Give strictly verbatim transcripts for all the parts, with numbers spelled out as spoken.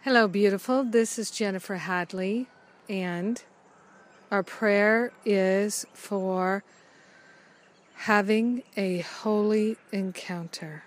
Hello, beautiful. This is Jennifer Hadley, and our prayer is for having a holy encounter.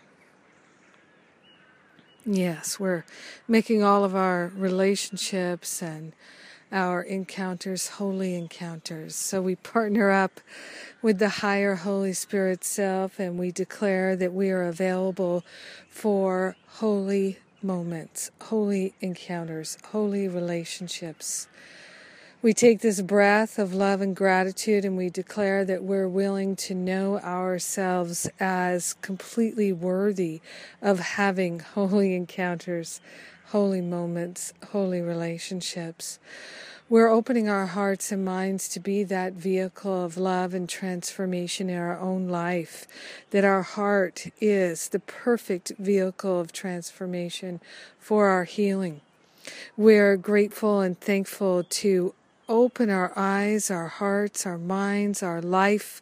Yes, we're making all of our relationships and our encounters holy encounters. So we partner up with the higher Holy Spirit self, and we declare that we are available for holy moments, holy encounters, holy relationships. We take this breath of love and gratitude, and we declare that we're willing to know ourselves as completely worthy of having holy encounters, holy moments, holy relationships. We're opening our hearts and minds to be that vehicle of love and transformation in our own life, that our heart is the perfect vehicle of transformation for our healing. We're grateful and thankful to open our eyes, our hearts, our minds, our life,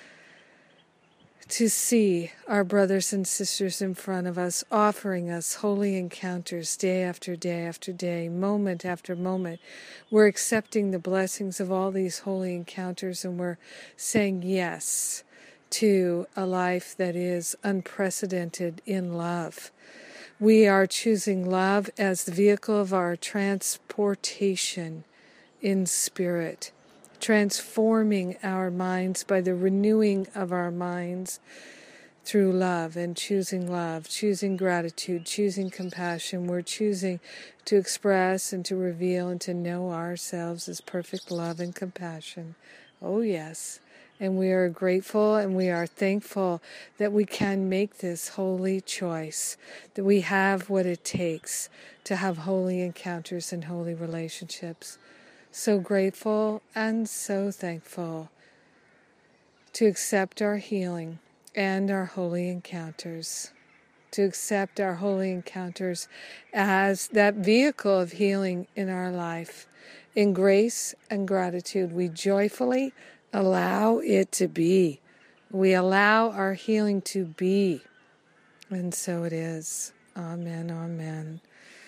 to see our brothers and sisters in front of us offering us holy encounters day after day after day, moment after moment. We're accepting the blessings of all these holy encounters, and we're saying yes to a life that is unprecedented in love. We are choosing love as the vehicle of our transportation in spirit, transforming our minds by the renewing of our minds through love, and choosing love, choosing gratitude, choosing compassion. We're choosing to express and to reveal and to know ourselves as perfect love and compassion. Oh yes. And we are grateful and we are thankful that we can make this holy choice, that we have what it takes to have holy encounters and holy relationships. So grateful and so thankful to accept our healing and our holy encounters, to accept our holy encounters as that vehicle of healing in our life. In grace and gratitude, we joyfully allow it to be. We allow our healing to be. And so it is. Amen, amen.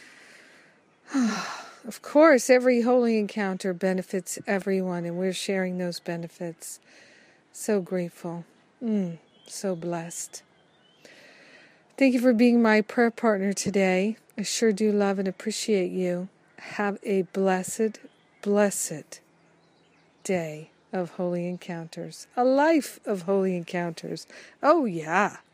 Of course, every holy encounter benefits everyone, and we're sharing those benefits. So grateful. Mm, so blessed. Thank you for being my prayer partner today. I sure do love and appreciate you. Have a blessed, blessed day of holy encounters. A life of holy encounters. Oh, yeah.